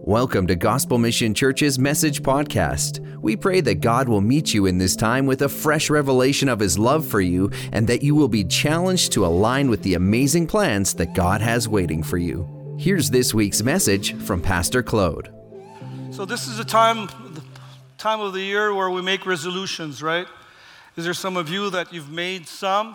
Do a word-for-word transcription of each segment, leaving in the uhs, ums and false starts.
Welcome to Gospel Mission Church's Message Podcast. We pray that God will meet you in this time with a fresh revelation of His love for you and that you will be challenged to align with the amazing plans that God has waiting for you. Here's this week's message from Pastor Claude. So this is a time, the time of the year where we make resolutions, right? Is there some of you that you've made some?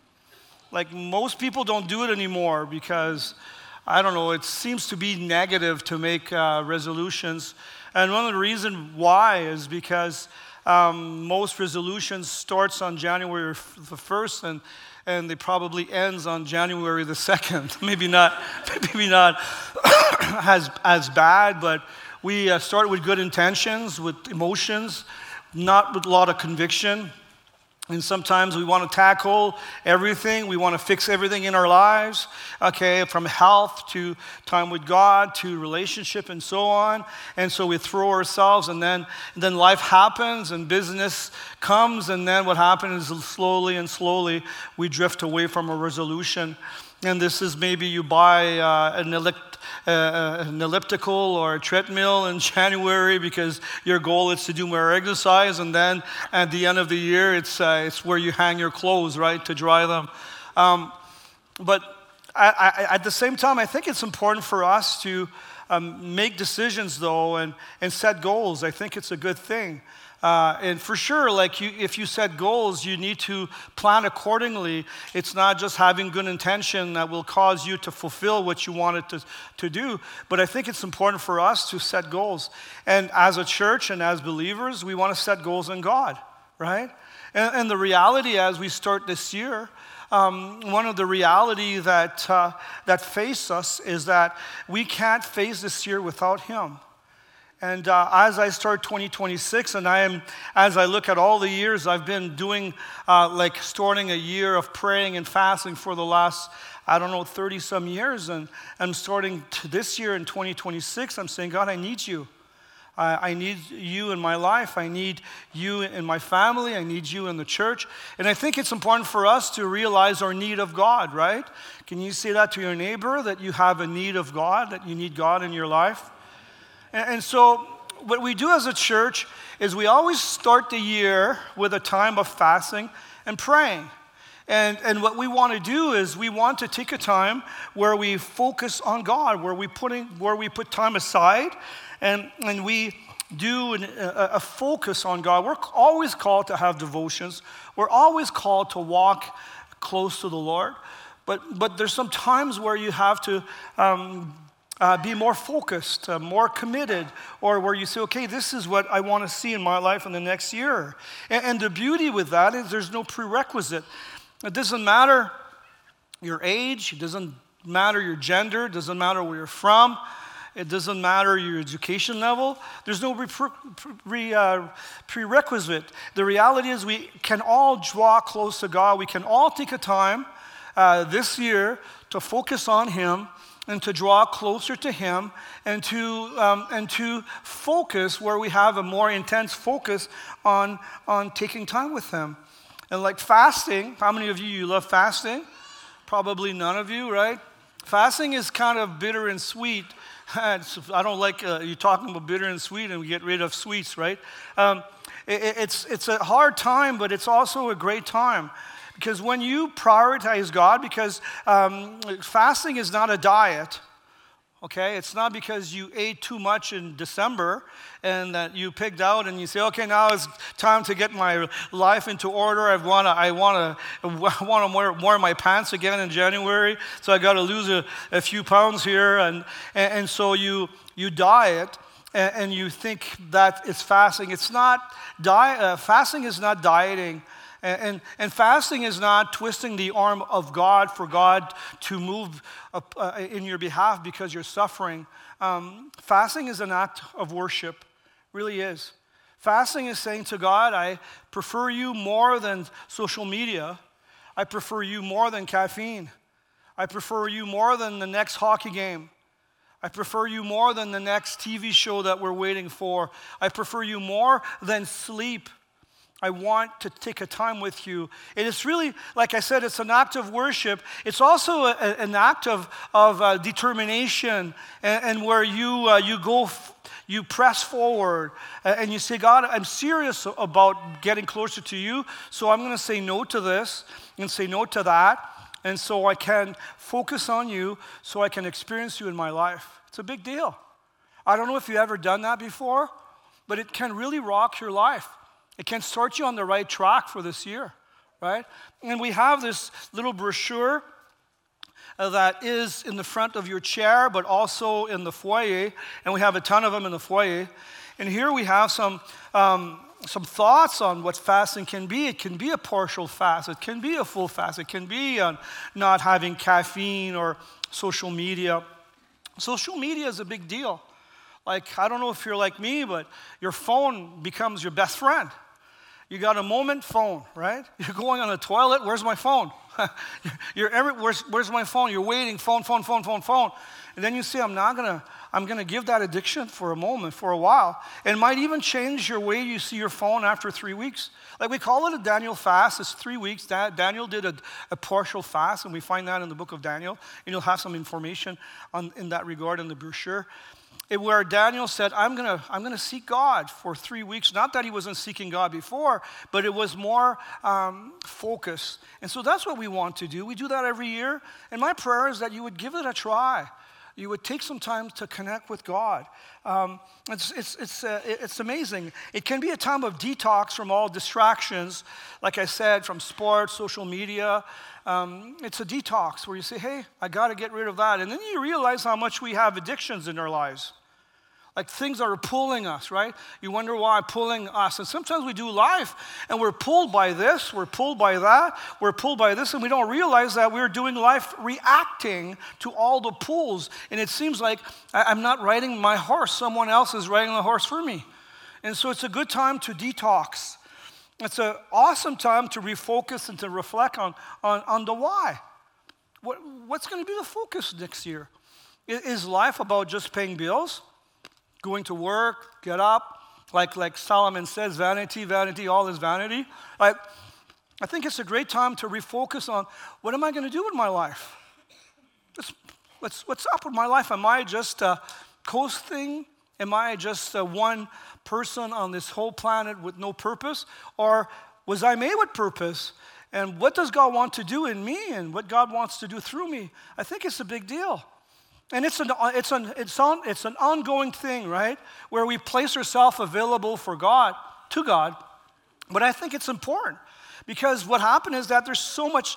Like most people don't do it anymore because I don't know, it seems to be negative to make uh, resolutions. And one of the reasons why is because um, most resolutions starts on January the first and, and they probably ends on January the second. maybe not maybe not as, as bad, but we uh, start with good intentions, with emotions, not with a lot of conviction. And sometimes we want to tackle everything. We want to fix everything in our lives, okay, from health to time with God to relationship and so on. And so we throw ourselves, and then, and then life happens and business comes, and then what happens is slowly and slowly we drift away from a resolution. And this is maybe you buy uh, an, elect, uh, an elliptical or a treadmill in January because your goal is to do more exercise, and then at the end of the year, it's uh, it's where you hang your clothes, right, to dry them. Um, but I, I, at the same time, I think it's important for us to um, make decisions, though, and, and set goals. I think it's a good thing. Uh, and for sure, like you, if you set goals, you need to plan accordingly. It's not just having good intention that will cause you to fulfill what you wanted to, to do. But I think it's important for us to set goals. And as a church and as believers, we want to set goals in God, right? And, and the reality as we start this year, um, one of the reality that, uh, that face us is that we can't face this year without Him. And uh, as I start twenty twenty-six, and I am, as I look at all the years I've been doing, uh, like starting a year of praying and fasting for the last, I don't know, thirty some years, and I'm starting to this year in twenty twenty-six, I'm saying, God, I need you. I, I need you in my life. I need you in my family. I need you in the church. And I think it's important for us to realize our need of God, right? Can you say that to your neighbor, that you have a need of God, that you need God in your life? And so what we do as a church is we always start the year with a time of fasting and praying. And, and what we want to do is we want to take a time where we focus on God, where we, putting, where we put time aside and, and we do an, a, a focus on God. We're always called to have devotions. We're always called to walk close to the Lord. But, but there's some times where you have to um, Uh, be more focused, uh, more committed, or where you say, okay, this is what I want to see in my life in the next year. And, and the beauty with that is there's no prerequisite. It doesn't matter your age, it doesn't matter your gender, it doesn't matter where you're from, it doesn't matter your education level. There's no pre- pre- uh, prerequisite. The reality is we can all draw close to God. We can all take a time uh, this year to focus on Him and to draw closer to Him, and to um, and to focus where we have a more intense focus on on taking time with Him. And like fasting, how many of you you love fasting? Probably none of you, right? Fasting is kind of bitter and sweet. I don't like uh, you talking about bitter and sweet, and we get rid of sweets, right? Um, it, it's it's a hard time, but it's also a great time. Because when you prioritize God, because um, fasting is not a diet, okay? It's not because you ate too much in December and that you picked out and you say, okay, now it's time to get my life into order. I want to, I want to, I want to wear, wear my pants again in January, so I got to lose a, a few pounds here, and and, and so you you diet and, and you think that it's fasting. It's not diet. Uh, fasting is not dieting. And, and, and fasting is not twisting the arm of God for God to move up, uh, in your behalf because you're suffering. Um, fasting is an act of worship, really is. Fasting is saying to God, I prefer you more than social media. I prefer you more than caffeine. I prefer you more than the next hockey game. I prefer you more than the next T V show that we're waiting for. I prefer you more than sleep. I want to take a time with you. And it's really, like I said, it's an act of worship. It's also a, a, an act of, of uh, determination, and, and where you, uh, you go, f- you press forward, uh, and you say, God, I'm serious about getting closer to you, so I'm going to say no to this and say no to that, and so I can focus on you, so I can experience you in my life. It's a big deal. I don't know if you've ever done that before, but it can really rock your life. It can start you on the right track for this year, right? And we have this little brochure uh, that is in the front of your chair, but also in the foyer, and we have a ton of them in the foyer. And here we have some um, some thoughts on what fasting can be. It can be a partial fast. It can be a full fast. It can be on not having caffeine or social media. Social media is a big deal. Like, I don't know if you're like me, but your phone becomes your best friend. You got a moment, phone, right? You're going on the toilet, where's my phone? You're every, where's, where's my phone? You're waiting, phone, phone, phone, phone, phone. And then you say, I'm not gonna, I'm gonna give that addiction for a moment, for a while. It might even change your way you see your phone after three weeks. Like we call it a Daniel fast, it's three weeks. Da- Daniel did a, a partial fast, and we find that in the book of Daniel. And you'll have some information on, in that regard in the brochure. It, where Daniel said, I'm gonna, I'm gonna seek God for three weeks. Not that he wasn't seeking God before, but it was more um, focus. And so that's what we want to do. We do that every year. And my prayer is that you would give it a try. You would take some time to connect with God. Um, it's, it's, it's, uh, it's amazing. It can be a time of detox from all distractions, like I said, from sports, social media. Um, it's a detox where you say, hey, I got to get rid of that. And then you realize how much we have addictions in our lives. Like things that are pulling us, right? You wonder why pulling us. And sometimes we do life and we're pulled by this, we're pulled by that, we're pulled by this, and we don't realize that we're doing life reacting to all the pulls. And it seems like I'm not riding my horse, someone else is riding the horse for me. And so it's a good time to detox. It's an awesome time to refocus and to reflect on, on, on the why. What, what's going to be the focus next year? Is life about just paying bills? Going to work, get up, like, like Solomon says, vanity, vanity, all is vanity. Like, I think it's a great time to refocus on what am I going to do with my life? What's, what's, what's up with my life? Am I just uh, coasting? Am I just uh, one person on this whole planet with no purpose? Or was I made with purpose? And what does God want to do in me and what God wants to do through me? I think it's a big deal. And it's an, it's, an, it's, on, it's an ongoing thing, right? Where we place ourselves available for God, to God. But I think it's important because what happened is that there's so much,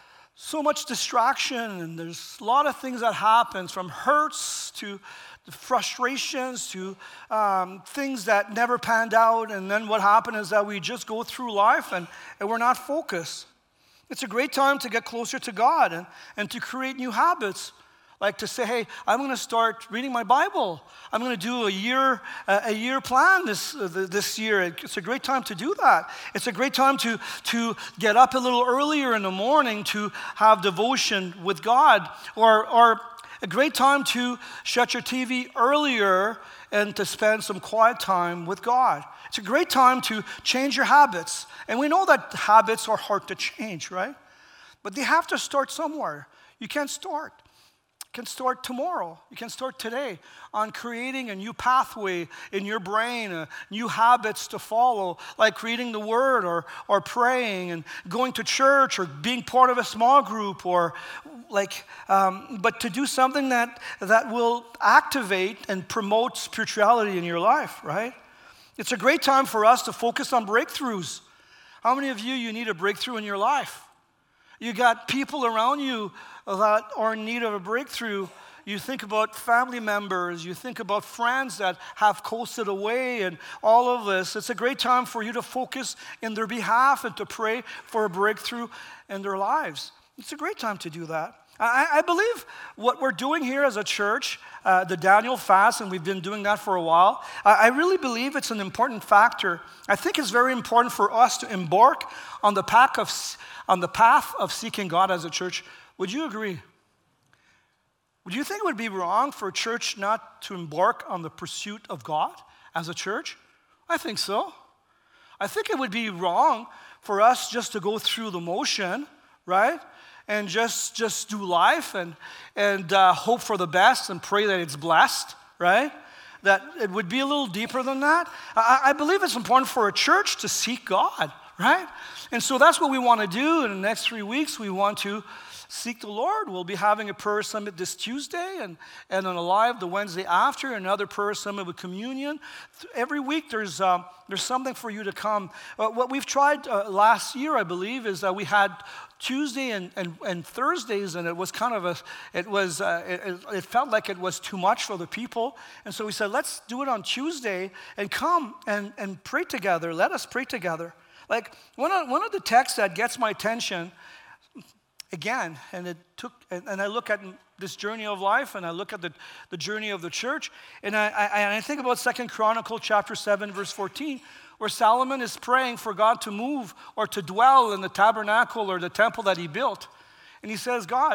so much distraction, and there's a lot of things that happen, from hurts to frustrations to um, things that never panned out. And then what happened is that we just go through life and, and we're not focused. It's a great time to get closer to God and, and to create new habits. Like to say, hey, I'm going to start reading my Bible. I'm going to do a year uh, a year plan this uh, this year. It's a great time to do that. It's a great time to to get up a little earlier in the morning to have devotion with God, or or a great time to shut your T V earlier and to spend some quiet time with God. It's a great time to change your habits. And we know that habits are hard to change, right? But they have to start somewhere. You can't start. You can start tomorrow. You can start today on creating a new pathway in your brain, uh, new habits to follow, like reading the Word or, or praying and going to church or being part of a small group, or like, um, but to do something that, that will activate and promote spirituality in your life, right? It's a great time for us to focus on breakthroughs. How many of you, you need a breakthrough in your life? You got people around you that are in need of a breakthrough. You think about family members, you think about friends that have coasted away and all of this. It's a great time for you to focus in their behalf and to pray for a breakthrough in their lives. It's a great time to do that. I, I believe what we're doing here as a church, uh, the Daniel fast, and we've been doing that for a while, I, I really believe it's an important factor. I think it's very important for us to embark on the path of, on the path of seeking God as a church. Would you agree? Would you think it would be wrong for a church not to embark on the pursuit of God as a church? I think so. I think it would be wrong for us just to go through the motion, right? And just just do life and and uh, hope for the best and pray that it's blessed, right? That it would be a little deeper than that. I, I believe it's important for a church to seek God, right? And so that's what we want to do in the next three weeks. We want to seek the Lord. We'll be having a prayer summit this Tuesday and, and on a live the Wednesday after, another prayer summit with communion. Every week there's um, there's something for you to come. Uh, what we've tried uh, last year, I believe, is that we had Tuesday and, and, and Thursdays, and it was kind of a, it was, uh, it, it felt like it was too much for the people. And so we said, let's do it on Tuesday and come and, and pray together. Let us pray together. Like one of, one of the texts that gets my attention, again, and it took, and, and I look at this journey of life, and I look at the, the journey of the church, and I, I, and I think about Second Chronicle chapter seven, verse fourteen, where Solomon is praying for God to move or to dwell in the tabernacle or the temple that he built. And he says, God,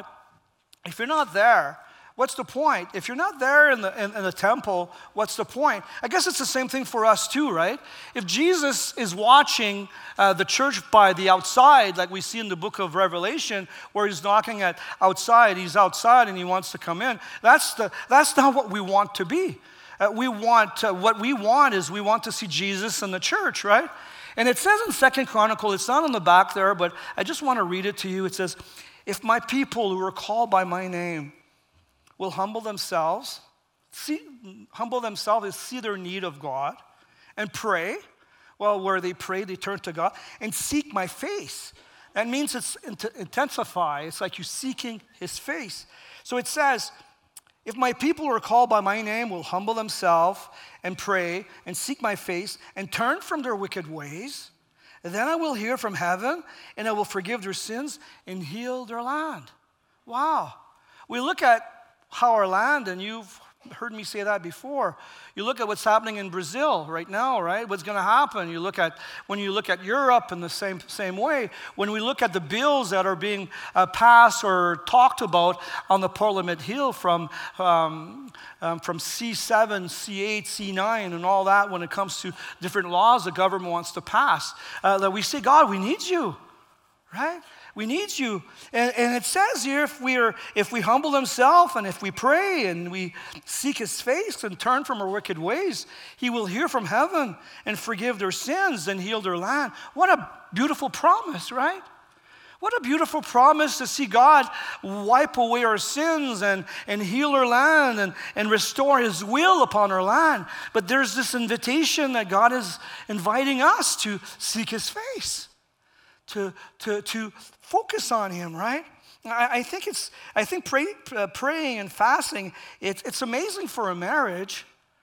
if you're not there, what's the point? If you're not there in the, in, in the temple, what's the point? I guess it's the same thing for us too, right? If Jesus is watching uh, the church by the outside, like we see in the book of Revelation, where he's knocking at outside, he's outside and he wants to come in, that's, the, that's not what we want to be. Uh, we want, uh, what we want is we want to see Jesus in the church, right? And it says in Second Chronicle, it's not on the back there, but I just want to read it to you. It says, if my people who are called by my name will humble themselves, see, humble themselves is see their need of God, and pray. Well, where they pray, they turn to God, and seek my face. That means it's intensify. It's like you're seeking his face. So it says, if my people who are called by my name will humble themselves and pray and seek my face and turn from their wicked ways, then I will hear from heaven and I will forgive their sins and heal their land. Wow. We look at how our land, and you've heard me say that before. You look at what's happening in Brazil right now, right? What's going to happen? You look at, when you look at Europe in the same, same way, when we look at the bills that are being uh, passed or talked about on the Parliament Hill from, um, um, from C seven, C eight, C nine, and all that when it comes to different laws the government wants to pass, uh, that we say, God, we need you, right? We need you. And, and it says here, if we are, if we humble themselves and if we pray and we seek his face and turn from our wicked ways, he will hear from heaven and forgive their sins and heal their land. What a beautiful promise, right? What a beautiful promise to see God wipe away our sins and, and heal our land and, and restore his will upon our land. But there's this invitation that God is inviting us to seek his face, to, to, to focus on him, right? I, I think it's, I think pray, uh, praying and fasting, it, it's amazing for a marriage.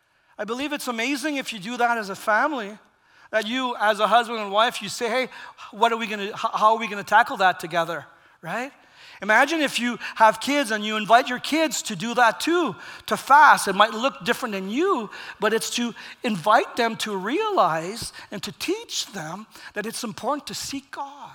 I believe it's amazing if you do that as a family, that you as a husband and wife, you say, hey, what are we going to, how are we going to tackle that together, right? Imagine if you have kids and you invite your kids to do that too, to fast. It might look different than you, but it's to invite them to realize and to teach them that it's important to seek God.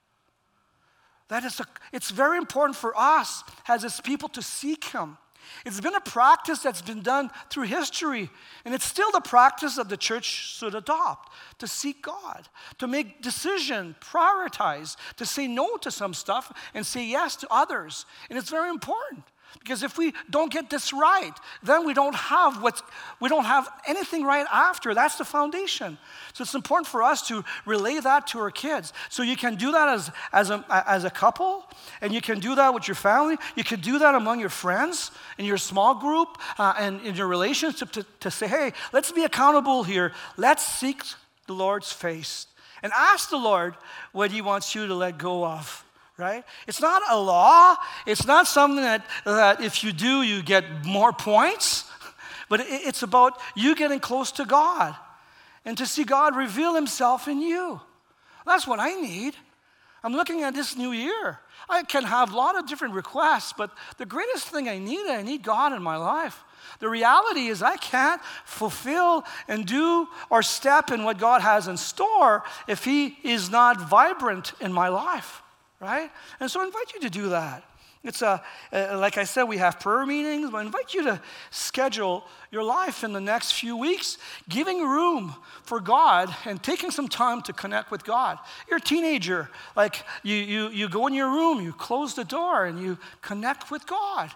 That is a, it's very important for us as his people to seek him. It's been a practice that's been done through history, and it's still the practice that the church should adopt, to seek God, to make decision, prioritize, to say no to some stuff and say yes to others. And it's very important. Because if we don't get this right, then we don't have what's, we don't have anything right after. That's the foundation. So it's important for us to relay that to our kids. So you can do that as, as, a, as a couple, and you can do that with your family. You can do that among your friends, in your small group, uh, and in your relationship to, to say, hey, let's be accountable here. Let's seek the Lord's face and ask the Lord what he wants you to let go of. Right? It's not a law. It's not something that, that if you do, you get more points. But it, it's about you getting close to God and to see God reveal himself in you. That's what I need. I'm looking at this new year. I can have a lot of different requests, but the greatest thing I need, I need God in my life. The reality is I can't fulfill and do or step in what God has in store if he is not vibrant in my life. Right? And so I invite you to do that. It's a, uh, like I said, we have prayer meetings. I invite you to schedule your life in the next few weeks, giving room for God and taking some time to connect with God. You're a teenager, like you, you, you go in your room, you close the door, and you connect with God.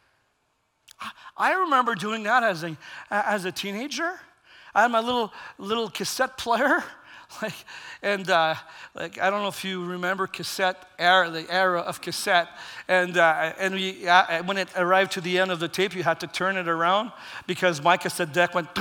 I, I remember doing that as a, as a teenager. I had my little, little cassette player. Like, and uh, like I don't know if you remember cassette era, the era of cassette, and uh, and we, uh, when it arrived to the end of the tape, you had to turn it around because my cassette deck went,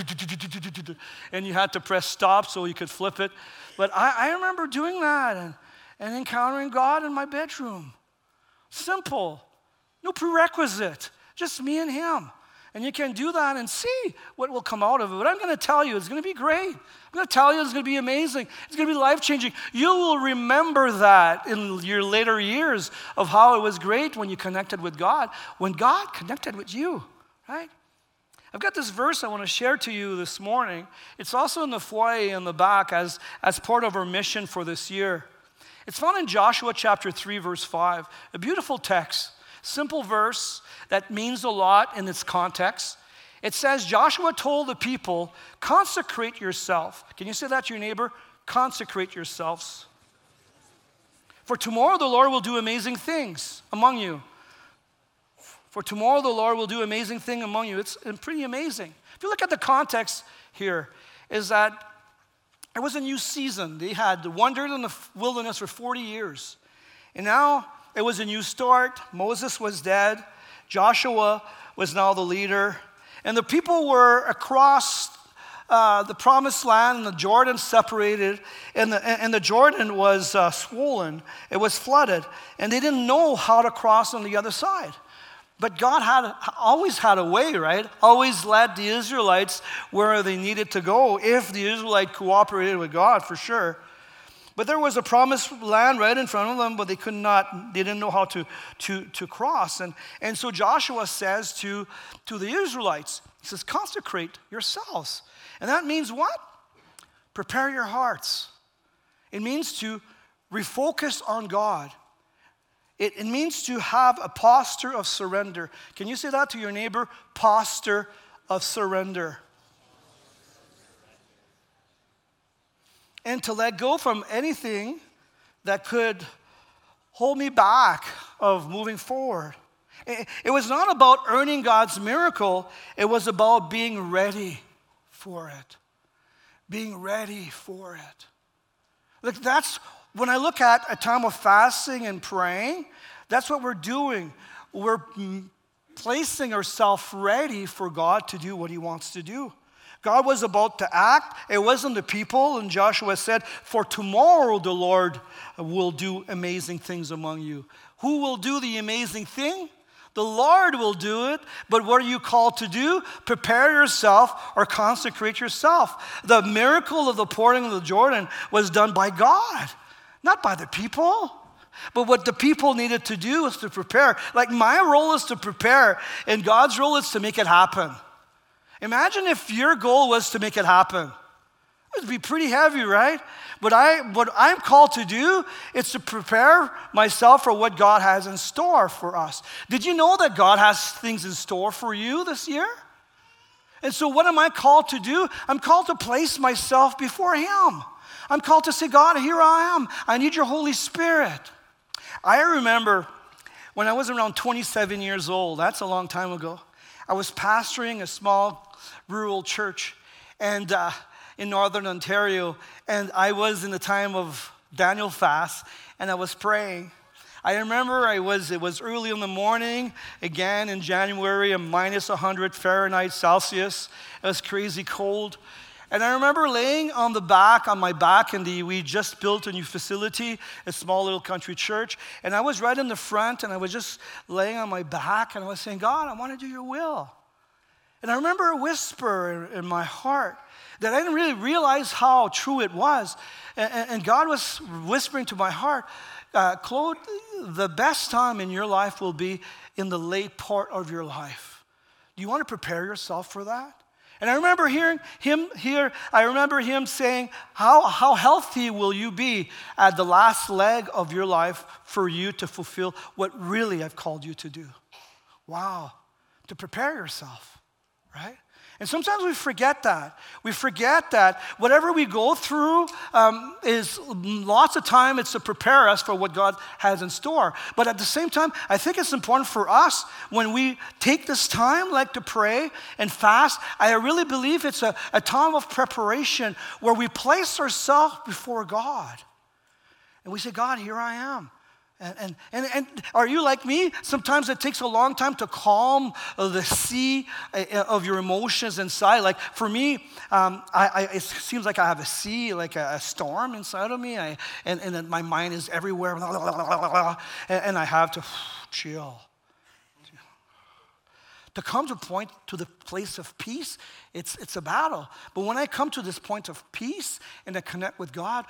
and you had to press stop so you could flip it. But I, I remember doing that and, and encountering God in my bedroom. Simple, no prerequisite, just me and Him. And you can do that and see what will come out of it. But I'm going to tell you, it's going to be great. I'm going to tell you it's going to be amazing. It's going to be life-changing. You will remember that in your later years of how it was great when you connected with God, when God connected with you, right? I've got this verse I want to share to you this morning. It's also in the foyer in the back as, as part of our mission for this year. It's found in Joshua chapter three, verse five, a beautiful text. Simple verse that means a lot in its context. It says, Joshua told the people, consecrate yourself. Can you say that to your neighbor? Consecrate yourselves. For tomorrow the Lord will do amazing things among you. For tomorrow the Lord will do amazing thing among you. It's pretty amazing. If you look at the context here, is that it was a new season. They had wandered in the wilderness for forty years. And now it was a new start. Moses was dead. Joshua was now the leader. And the people were across uh, the promised land, and the Jordan separated, and the, and the Jordan was uh, swollen. It was flooded. And they didn't know how to cross on the other side. But God had always had a way, right? Always led the Israelites where they needed to go if the Israelites cooperated with God, for sure. But there was a promised land right in front of them, but they could not, they didn't know how to, to, to cross. And, and so Joshua says to, to the Israelites, he says, consecrate yourselves. And that means what? Prepare your hearts. It means to refocus on God. It, it means to have a posture of surrender. Can you say that to your neighbor? Posture of surrender. And to let go from anything that could hold me back of moving forward. It, it was not about earning God's miracle. It was about being ready for it. Being ready for it. Like that's, when I look at a time of fasting and praying, that's what we're doing. We're placing ourselves ready for God to do what He wants to do. God was about to act. It wasn't the people. And Joshua said, for tomorrow the Lord will do amazing things among you. Who will do the amazing thing? The Lord will do it. But what are you called to do? Prepare yourself or consecrate yourself. The miracle of the pouring of the Jordan was done by God, not by the people. But what the people needed to do was to prepare. Like my role is to prepare, and God's role is to make it happen. Imagine if your goal was to make it happen. It would be pretty heavy, right? But I, what I'm called to do is to prepare myself for what God has in store for us. Did you know that God has things in store for you this year? And so what am I called to do? I'm called to place myself before Him. I'm called to say, God, here I am. I need your Holy Spirit. I remember when I was around twenty-seven years old, that's a long time ago, I was pastoring a small rural church and uh, in northern Ontario, and I was in the time of Daniel fast, and I was praying. I remember I was, it was early in the morning, again in January, a minus one hundred Fahrenheit Celsius. It was crazy cold. And I remember laying on the back, on my back, and the, we just built a new facility, a small little country church, and I was right in the front, and I was just laying on my back, and I was saying, God, I want to do your will. And I remember a whisper in, in my heart that I didn't really realize how true it was. And, and God was whispering to my heart, uh, Claude, the best time in your life will be in the late part of your life. Do you want to prepare yourself for that? And I remember hearing him here, I remember him saying, how, how healthy will you be at the last leg of your life for you to fulfill what really I've called you to do? Wow, to prepare yourself, right? And sometimes we forget that. We forget that whatever we go through um, is lots of time it's to prepare us for what God has in store. But at the same time, I think it's important for us when we take this time like to pray and fast, I really believe it's a, a time of preparation where we place ourselves before God. And we say, God, here I am. And, and, and, and are you like me? Sometimes it takes a long time to calm uh, the sea uh, of your emotions inside. Like for me, um, I, I, it seems like I have a sea, like a, a storm inside of me. I, and, and then my mind is everywhere. Blah, blah, blah, blah, blah, and, and I have to chill. To come to a point, to the place of peace, it's, it's a battle. But when I come to this point of peace and I connect with God,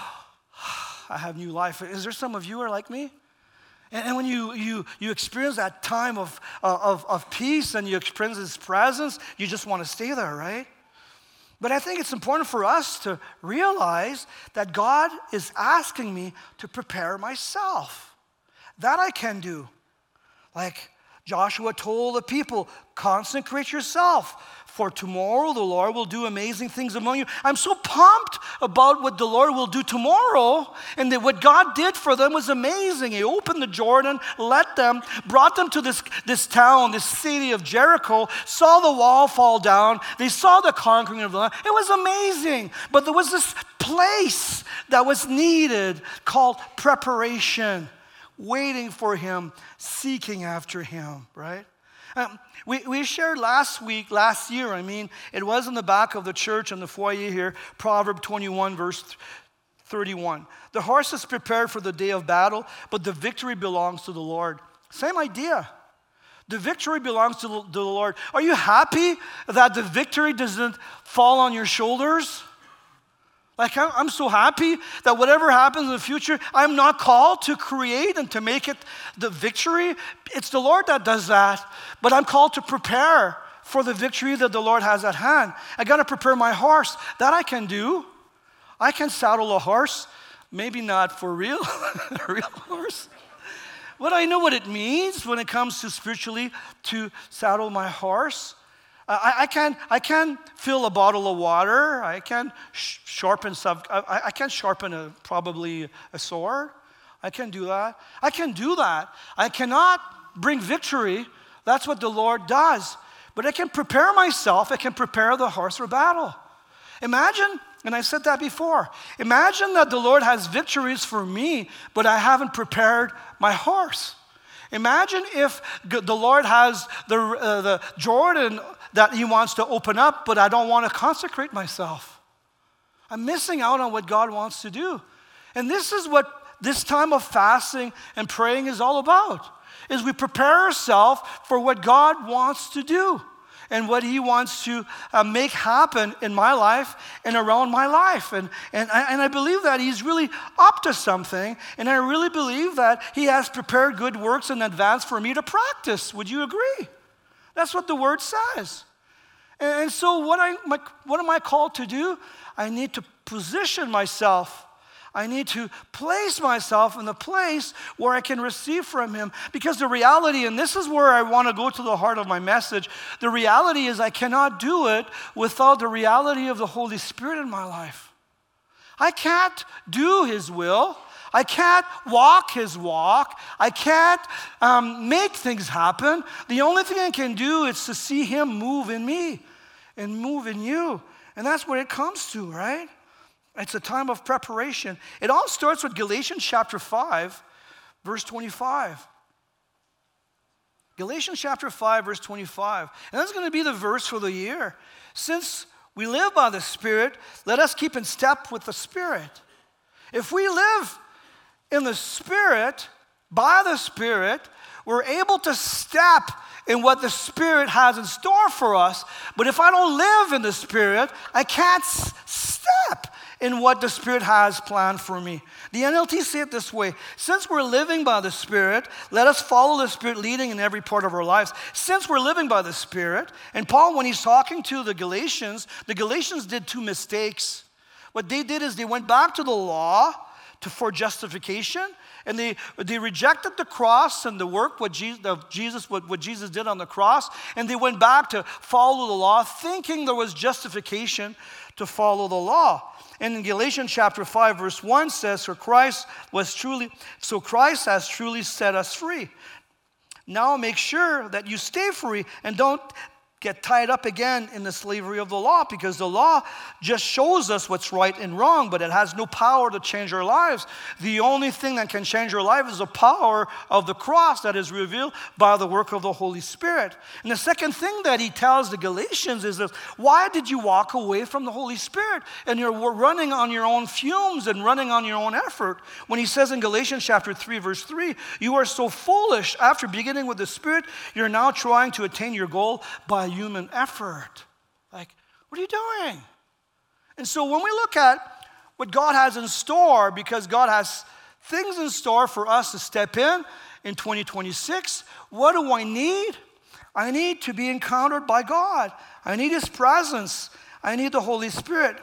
I have new life. Is there some of you who are like me? And, and when you, you, you experience that time of, uh, of, of peace and you experience His presence, you just want to stay there, right? But I think it's important for us to realize that God is asking me to prepare myself. That I can do. Like Joshua told the people, consecrate yourself. For tomorrow the Lord will do amazing things among you. I'm so pumped about what the Lord will do tomorrow. And that what God did for them was amazing. He opened the Jordan, led them, brought them to this, this town, this city of Jericho, saw the wall fall down. They saw the conquering of the land. It was amazing. But there was this place that was needed called preparation, waiting for Him, seeking after Him, right? Um, we, we shared last week, last year, I mean, it was in the back of the church in the foyer here, Proverbs twenty-one, verse thirty-one. The horse is prepared for the day of battle, but the victory belongs to the Lord. Same idea. The victory belongs to the, to the Lord. Are you happy that the victory doesn't fall on your shoulders? Like, I'm so happy that whatever happens in the future, I'm not called to create and to make it the victory. It's the Lord that does that. But I'm called to prepare for the victory that the Lord has at hand. I got to prepare my horse. That I can do. I can saddle a horse. Maybe not for real, a real horse. But I know what it means when it comes to spiritually to saddle my horse. I, I can I can fill a bottle of water. I can sh- sharpen stuff. I, I can sharpen a, probably a sword. I can do that. I can do that. I cannot bring victory. That's what the Lord does. But I can prepare myself. I can prepare the horse for battle. Imagine, and I said that before, imagine that the Lord has victories for me, but I haven't prepared my horse. Imagine if the Lord has the, uh, the Jordan that He wants to open up, but I don't want to consecrate myself. I'm missing out on what God wants to do. And this is what this time of fasting and praying is all about, is we prepare ourselves for what God wants to do and what He wants to uh, make happen in my life and around my life. And, and, I, and I believe that He's really up to something, and I really believe that He has prepared good works in advance for me to practice. Would you agree? That's what the Word says. And, and so what, I, my, what am I called to do? I need to position myself. I need to place myself in the place where I can receive from Him. Because the reality, and this is where I want to go to the heart of my message, the reality is I cannot do it without the reality of the Holy Spirit in my life. I can't do His will. I can't walk His walk. I can't um, make things happen. The only thing I can do is to see Him move in me and move in you. And that's what it comes to, right? It's a time of preparation. It all starts with Galatians chapter five, verse twenty-five. Galatians chapter five, verse twenty-five. And that's going to be the verse for the year. Since we live by the Spirit, let us keep in step with the Spirit. If we live in the Spirit, by the Spirit, we're able to step in what the Spirit has in store for us. But if I don't live in the Spirit, I can't s- step in what the Spirit has planned for me. The N L T say it this way: since we're living by the Spirit, let us follow the Spirit leading in every part of our lives. Since we're living by the Spirit, and Paul, when he's talking to the Galatians, the Galatians did two mistakes. What they did is they went back to the law to, for justification, and they, they rejected the cross and the work what Jesus, of Jesus what, what Jesus did on the cross, and they went back to follow the law, thinking there was justification to follow the law. And in Galatians chapter five, verse one says, "For Christ was truly, so Christ has truly set us free. Now make sure that you stay free and don't get tied up again in the slavery of the law," because the law just shows us what's right and wrong, but it has no power to change our lives. The only thing that can change our life is the power of the cross that is revealed by the work of the Holy Spirit. And the second thing that he tells the Galatians is this: why did you walk away from the Holy Spirit? And you're running on your own fumes and running on your own effort. When he says in Galatians chapter three, verse three, "You are so foolish. After beginning with the Spirit, you're now trying to attain your goal by human effort." Like, what are you doing? And so when we look at what God has in store, because God has things in store for us to step in in twenty twenty-six, what do I need? I need to be encountered by God. I need His presence. I need the Holy Spirit.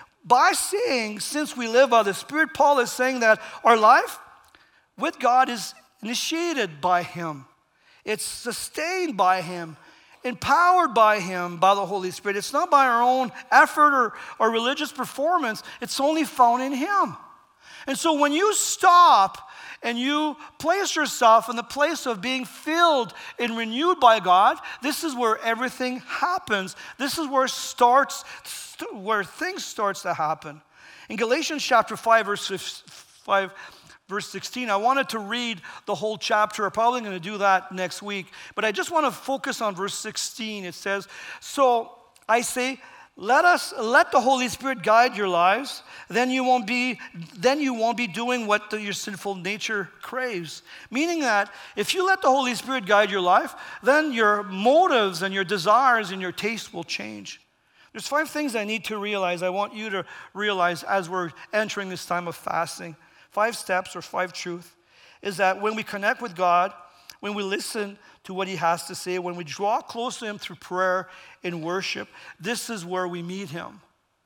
By saying, since we live by the Spirit, Paul is saying that our life with God is initiated by Him. It's sustained by Him, empowered by Him, by the Holy Spirit. It's not by our own effort or, or religious performance. It's only found in Him. And so when you stop and you place yourself in the place of being filled and renewed by God, this is where everything happens. This is where starts, where things starts to happen. In Galatians chapter five, verse five, verse sixteen, I wanted to read the whole chapter. I'm probably going to do that next week. But I just want to focus on verse sixteen. It says, "So I say, let us let the Holy Spirit guide your lives. Then you won't be then you won't be doing what the, your sinful nature craves." Meaning that if you let the Holy Spirit guide your life, then your motives and your desires and your tastes will change. There's five things I need to realize. I want you to realize as we're entering this time of fasting. Five steps or five truths is that when we connect with God, when we listen to what He has to say, when we draw close to Him through prayer and worship, this is where we meet Him.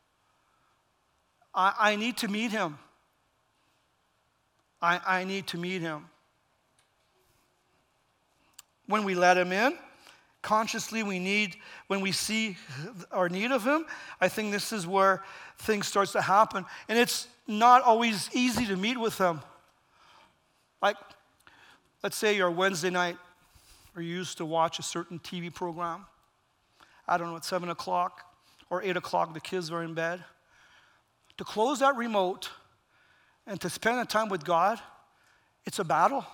I, I need to meet Him. I, I need to meet Him. When we let Him in, consciously we need, when we see our need of Him, I think this is where things starts to happen. And it's not always easy to meet with Him. Like, let's say you're Wednesday night, or you used to watch a certain T V program. I don't know, at seven o'clock or eight o'clock, the kids are in bed. To close that remote and to spend the time with God, it's a battle.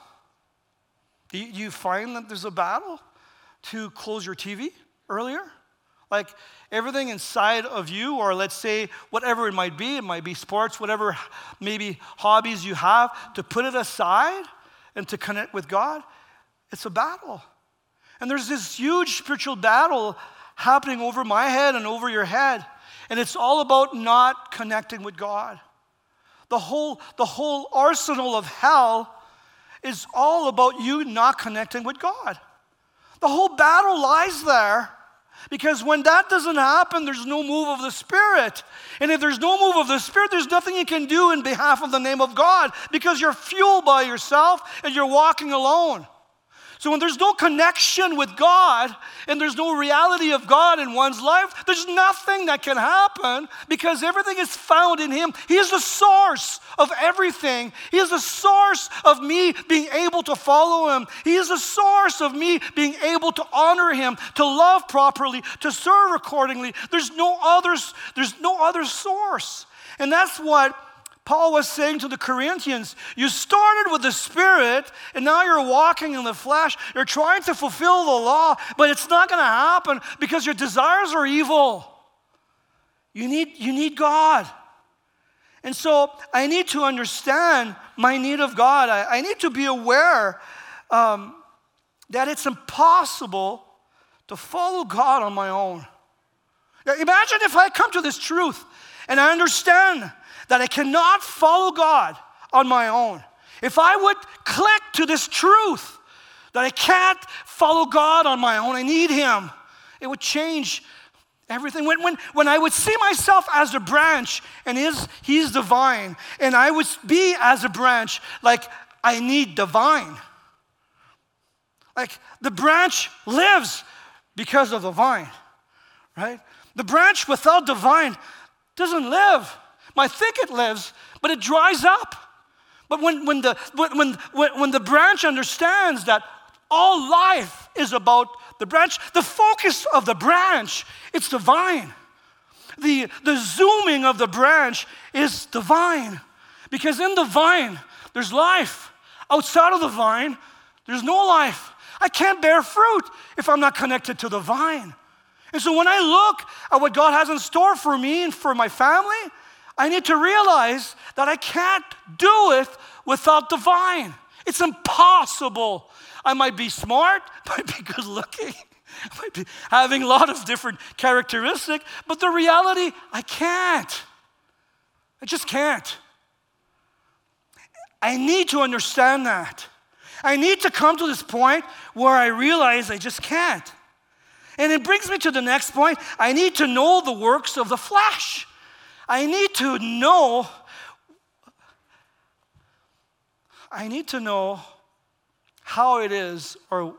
Do you, do you find that there's a battle to close your T V earlier? Like everything inside of you, or let's say whatever it might be, it might be sports, whatever maybe hobbies you have, to put it aside and to connect with God, it's a battle. And there's this huge spiritual battle happening over my head and over your head. And it's all about not connecting with God. The whole, the whole arsenal of hell is all about you not connecting with God. The whole battle lies there. Because when that doesn't happen, there's no move of the Spirit. And if there's no move of the Spirit, there's nothing you can do in behalf of the name of God, because you're fueled by yourself and you're walking alone. So when there's no connection with God and there's no reality of God in one's life, there's nothing that can happen, because everything is found in Him. He is the source of everything. He is the source of me being able to follow Him. He is the source of me being able to honor Him, to love properly, to serve accordingly. There's no others, there's no other source. And that's what Paul was saying to the Corinthians. You started with the Spirit, and now you're walking in the flesh. You're trying to fulfill the law, but it's not going to happen because your desires are evil. You need, you need God. And so I need to understand my need of God. I, I need to be aware um, that it's impossible to follow God on my own. Now, imagine if I come to this truth and I understand that I cannot follow God on my own, if I would click to this truth that I can't follow God on my own, I need Him, it would change everything. When, when, when I would see myself as a branch and his, He's the vine, and I would be as a branch, like I need the vine. Like the branch lives because of the vine, right? The branch without the vine doesn't live. Might think it lives, but it dries up. But when, when, the, when, when, when the branch understands that all life is about the branch, the focus of the branch, it's the vine. The, the zooming of the branch is the vine. Because in the vine, there's life. Outside of the vine, there's no life. I can't bear fruit if I'm not connected to the vine. And so when I look at what God has in store for me and for my family, I need to realize that I can't do it without the vine. It's impossible. I might be smart, might be good looking, might be having a lot of different characteristics, but the reality, I can't. I just can't. I need to understand that. I need to come to this point where I realize I just can't. And it brings me to the next point. I need to know the works of the flesh. I need to know, I need to know how it is, or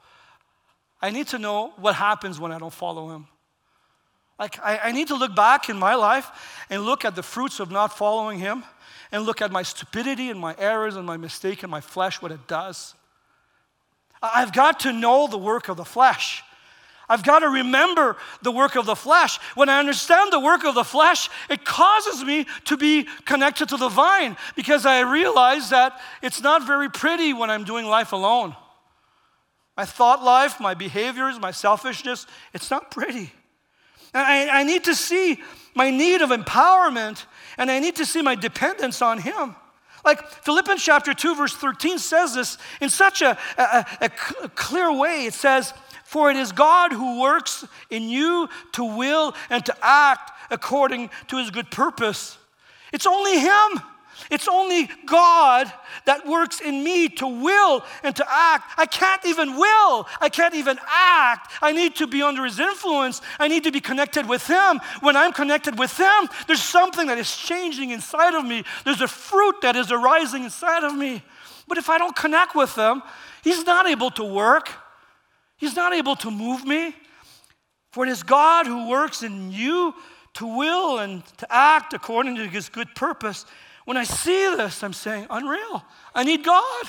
I need to know what happens when I don't follow Him. Like, I, I need to look back in my life and look at the fruits of not following Him, and look at my stupidity and my errors and my mistake and my flesh, what it does. I've got to know the work of the flesh. I've got to remember the work of the flesh. When I understand the work of the flesh, it causes me to be connected to the vine, because I realize that it's not very pretty when I'm doing life alone. My thought life, my behaviors, my selfishness, it's not pretty. And I, I need to see my need of empowerment, and I need to see my dependence on Him. Like Philippians chapter two, verse thirteen says this in such a, a, a clear way. It says, "For it is God who works in you to will and to act according to His good purpose." It's only Him. It's only God that works in me to will and to act. I can't even will. I can't even act. I need to be under His influence. I need to be connected with Him. When I'm connected with Him, there's something that is changing inside of me. There's a fruit that is arising inside of me. But if I don't connect with Him, He's not able to work. He's not able to move me. For it is God who works in you to will and to act according to His good purpose. When I see this, I'm saying, unreal. I need God.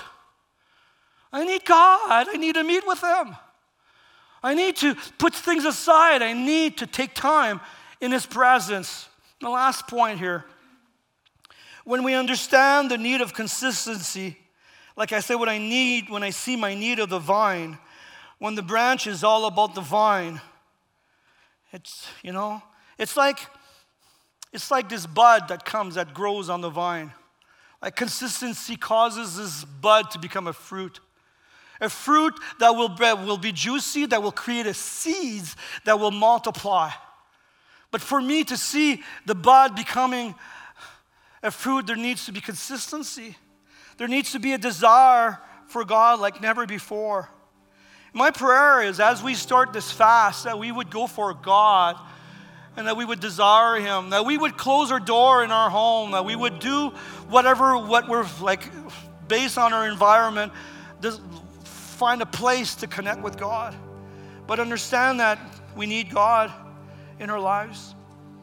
I need God. I need to meet with Him. I need to put things aside. I need to take time in His presence. The last point here. When we understand the need of consistency, like I said, what I need, when I see my need of the vine, when the branch is all about the vine, it's, you know, it's like, it's like this bud that comes, that grows on the vine. Like consistency causes this bud to become a fruit. A fruit that will be, will be juicy, that will create a seeds that will multiply. But for me to see the bud becoming a fruit, there needs to be consistency. There needs to be a desire for God like never before. My prayer is, as we start this fast, that we would go for God and that we would desire Him, that we would close our door in our home, that we would do whatever, what we're like, based on our environment, just find a place to connect with God. But understand that we need God in our lives.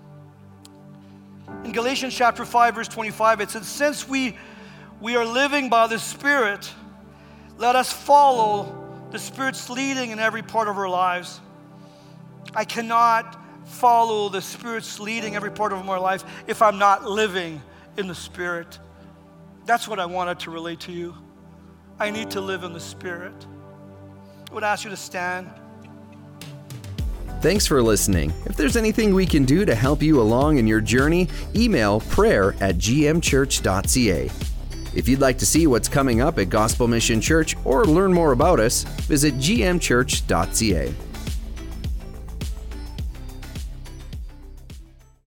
In Galatians chapter five, verse twenty-five, it says, since we, we are living by the Spirit, let us follow the Spirit's leading in every part of our lives. I cannot follow the Spirit's leading every part of my life if I'm not living in the Spirit. That's what I wanted to relate to you. I need to live in the Spirit. I would ask you to stand. Thanks for listening. If there's anything we can do to help you along in your journey, email prayer at g m church dot c a. If you'd like to see what's coming up at Gospel Mission Church or learn more about us, visit g m church dot c a.